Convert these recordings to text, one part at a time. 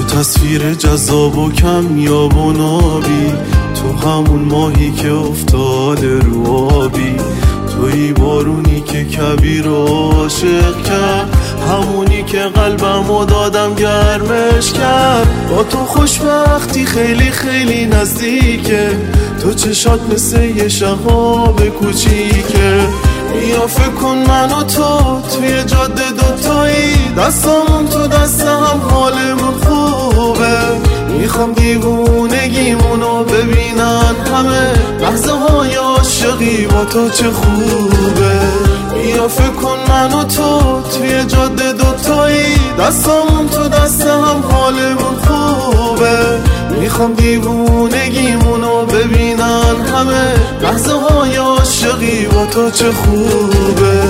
تصویر جذاب و کمیاب و نابی، تو همون ماهی که افتاده رو آبی، توی بارونی که کبیر عاشق کرد، همونی که قلبمو دادم گرمش کرد. با تو خوشبختی خیلی خیلی نزدیکه، تو چشات مثل یه شهاب کوچیکه. بیا فکر کن من و تو توی جاده دوتایی، دستامون تو دست هم حالمون خوبه. میخوام دیوونگیمونو ببینن همه، لحظه های عاشقی با تو چه خوبه. بیا فکر کن من و تو توی جاده دوتایی، دستامون تو دست هم حالمون خوبه. میخوام دیوونگیمونو ببینن همه، لحظه های عاشقی با تو چه خوبه.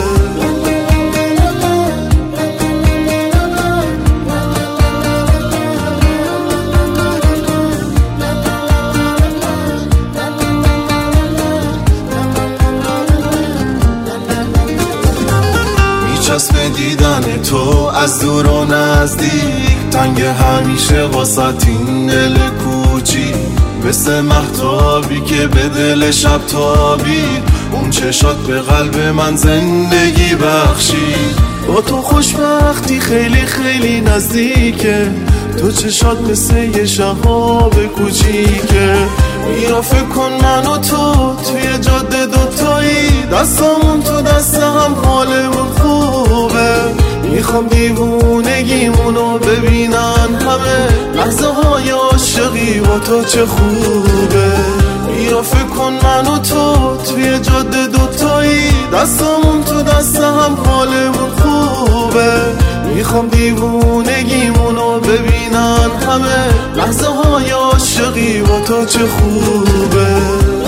چسب دیدن تو از دور و نزدیک، تنگ همیشه واسط این دل کوچی، مثل مهتابی که به دل شب تابید، اون چشات به قلب من زندگی بخشید. با تو خوشبختی خیلی خیلی نزدیکه، تو چشات مثل یه شهاب کوچیکه. بیا فکر کن من و تو توی جاده دوتایی، دستامون تو دست هم حالمون خوبه. میخوام دیوونگیمونو ببینن همه، لحظه های عاشقی با تو چه خوبه. بیا فکر کن من و تو توی جاده دوتایی، دستامون تو دست هم حالمون خوبه. میخوام دیوونگیمونو ببینن همه، لحظه های عاشقی با تو چه خوبه.